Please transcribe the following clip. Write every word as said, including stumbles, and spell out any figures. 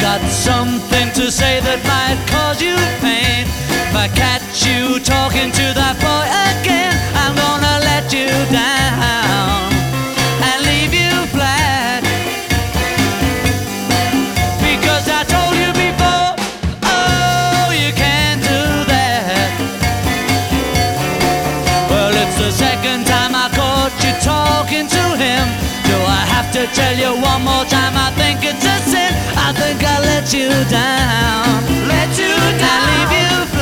got something to say that might cause you pain. If I catch you talking to that boy again, I'm gonna let you down and leave you flat. Because I told you before, oh, you can't do that. Well, it's the second time I caught you talking to him. Do I have to tell you one more time? I think it's a sin. I think I let you down, let you down, and leave you